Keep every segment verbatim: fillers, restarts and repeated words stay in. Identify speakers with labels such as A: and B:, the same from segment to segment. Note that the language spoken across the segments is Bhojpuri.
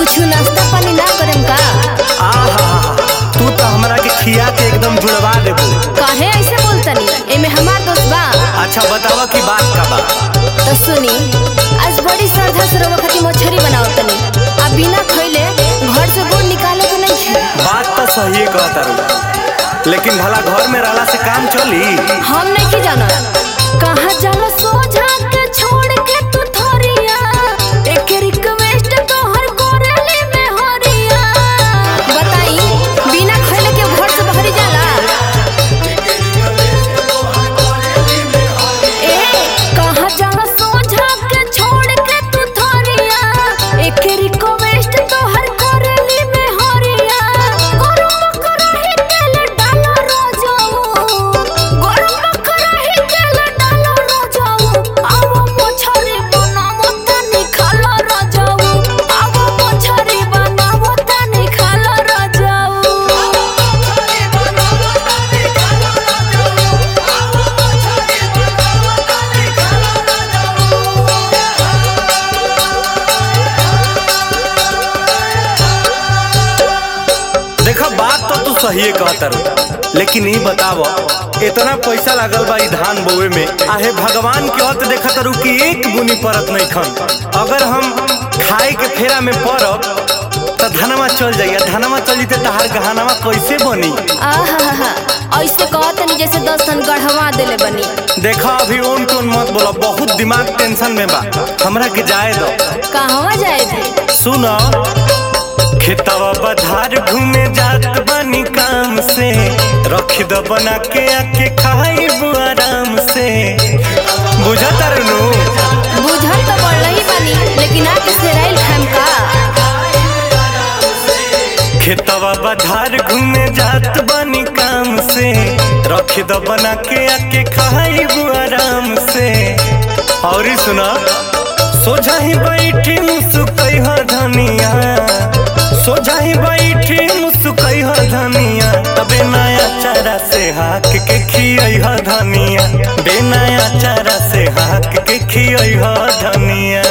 A: कुछ नाश्ता पानी ना करेम का?
B: आहा तू तो हमरा के खिया के एकदम जुड़वा देबो।
A: काहे ऐसे बोलतनी? एमे हमार दोस्त बा।
B: अच्छा बतावा की बात का बा।
A: तो सुनी, आज बड़ी श्रद्धा से रोवा खातिर मछली बनावतनी। आ बिना खइले घर से गुड़ निकाले के नहीं है।
B: बात तो सही कहता रू, लेकिन भला घर में रहला से काम चली?
A: हम नहीं की जाना कहाँ जाला सोझा के छोड़ के तू थोरिया एक रिक्वेस्ट तोहर कोरेली में हरिया। बताई बिना खइले के घर से बाहर जाला? ए कहाँ जाला सोझा के छोड़ के तू थोरिया एक रिक्वेस्ट तोहर कोरेली में हरिया। गरम कराही तेल डालो रोजाऊ, गरम कराही तेल डालो रोजाऊ। आवो मछरी बनावो तनी खालो रोजाऊ, आवो मछरी बनावो तनी खालो रोजाऊ।
B: देखा बात तो तू सही कहता रू, लेकिन ये बतावा इतना पैसा लागल बा ई धान बोवे में, आहे भगवान के हत देखा तारू कि एक बुनी परत नहीं खन। अगर हम खाए के फेरा में पड़ब तो धनमा चल जाइए, धनमा चल जीते तहार गहनामा कैसे बनी?
A: आहा ऐसे कहतनी जैसे दस टन गढ़वा देले बनी।
B: देखा अभी ओन टोन मत बोला, बहुत दिमाग टेंशन में बा, हमरा के जाए दो।
A: कहवा जाए थे?
B: सुनो खेतवा बधार घूमे जात बनी काम से, रखी दो बना के आके खाइबू आराम से। बुझता रहनू?
A: बुझत तो पड़ ही बनी, लेकिन आके सेराइल खाम का?
B: खेतवा बधार घूमे जात बनी काम से, रखी दो बना के आके खाइबू आराम से। और ही सुना सोझा ही बैठी मुसुकई हो धनिया, सोझा ही बैठी मुसुकई हो धनिया। तबे नया चारा से हाक के खियई हो धनिया, बे नया चारा से हाक के खियई हो धनिया।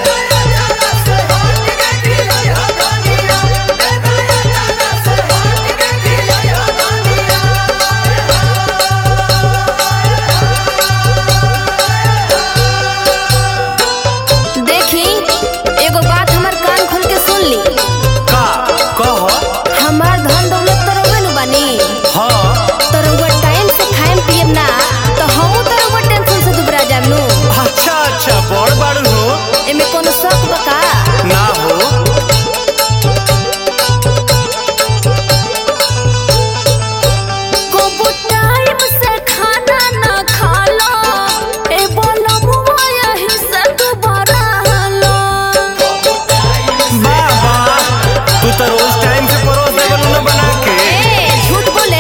A: देखी एगो बात हमर कान खोल के सुन ली।
B: का कहो?
A: हमार धन दौलत तो रउवे नु बनी।
B: हाँ
A: तो रउवा टाइम से खाएम पियम ना तो हमहू तो रउवा टेंशन से दुबरा जाम नु।
B: अच्छा अच्छा बड़ बड़ हो,
A: एमे कोनो शक बा का?
B: ना हो।
A: कबो टाइम से खाना ना खालो, ए बोला मुआ यही से दुबारा लो।
B: वाह वाह, तू तो रोज टाइम से परोस देवल न बना के।
A: ए झूठ बोले।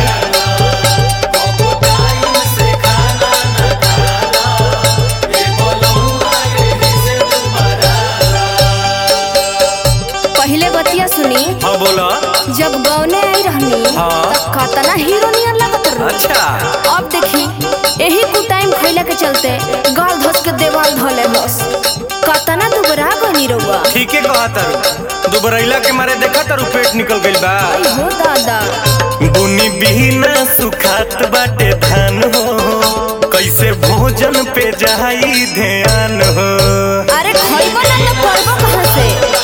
A: पहले बतिया सुनी,
B: हाँ बोला।
A: जब गौने आई रहनी
B: हाँ।
A: तब कतना हीरो नियर लगत रही।
B: अच्छा
A: अब देखी यही कु टाइम खइला के चलते गाल धस के देवाल धले बस। कतना दुबरा बनी रहुआ।
B: ठीके कहा तारू, दुबरैला के मारे देखा तारू पेट निकल गइल बा।
A: आई हो दादा।
B: बुनी बिना सुखात बाटे धान हो, कैसे भोजन पे जाई ध्यान हो।
A: अरे खइबा ना तो करबो कहां से?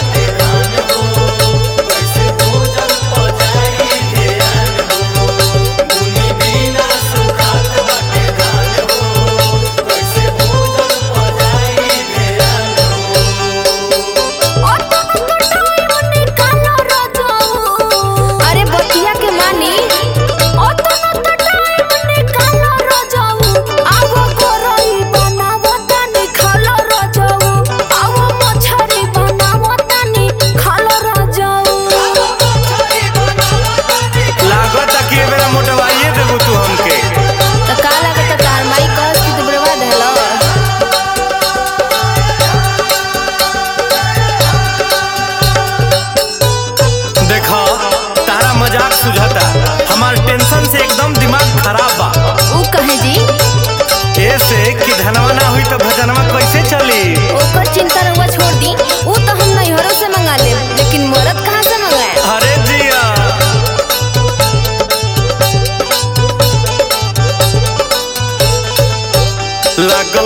A: अरे बतिया के मानी ओ तो न तो टाइम निकालो रोजाऊ, आवो कोरई बनावो तनी खालो रोजाऊ।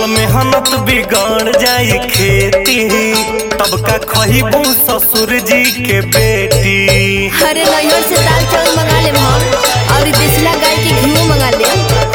B: मेहनत बिगड़ जाई खेती, तब का खहीबू ससुर जी के बेटी।
A: अरे नैहर से दाल चावल मंगा ले हम और देसिला गाय के घी मंगा ले।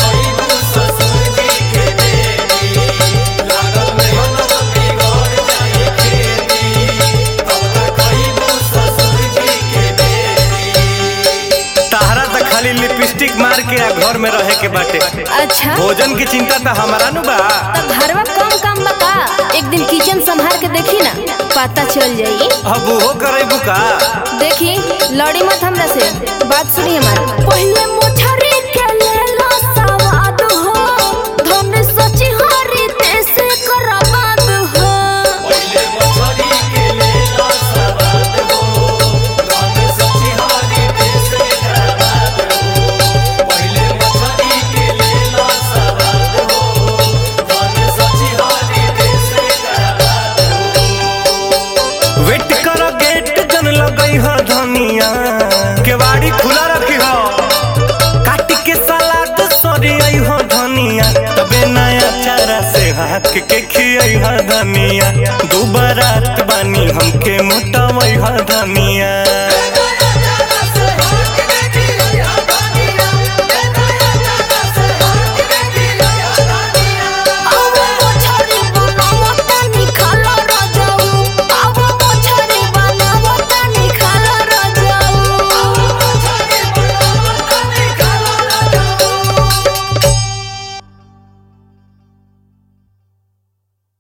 B: लिपस्टिक मार के आ घर में रहे के बाटे।
A: अच्छा
B: भोजन की चिंता तो हमारा नु बा।
A: तब घरवा कम काम बका, एक दिन किचन संभाल के देखी ना, पता चल जाई।
B: अब वो करे बुका
A: देखी लड़ी मत हमरा से, बात सुनी हमारी। पहले मुठरी के ले लो सवाद हो, धन सची हरी तेसे करबाद हो।
B: पहले मुठरी के ले लो सवाद हो, धन सची हरी तेसे करबाद हो। पहले मुठरी के ले लो सवाद हो, धन सची हरी तेसे करबाद हो। वेट करो गेट जन लगई हो धनिया, केवाड़ी खुला रखी हो, काट के सलाद सरियई हो धनिया, तबे नया चारा से हाथ के खियई हो धनिया। दू बारात बानी हमके मोटावई हो धनिया।